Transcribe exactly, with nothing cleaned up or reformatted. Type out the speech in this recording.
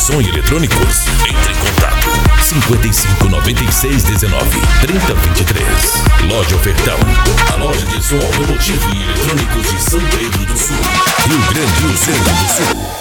som e eletrônicos, entre em contato cinquenta e cinco, noventa e seis, dezenove, trinta, vinte e três. Loja Ofertão, a loja de som automotivo e eletrônicos de São Pedro do Sul, Rio Grande do Sul.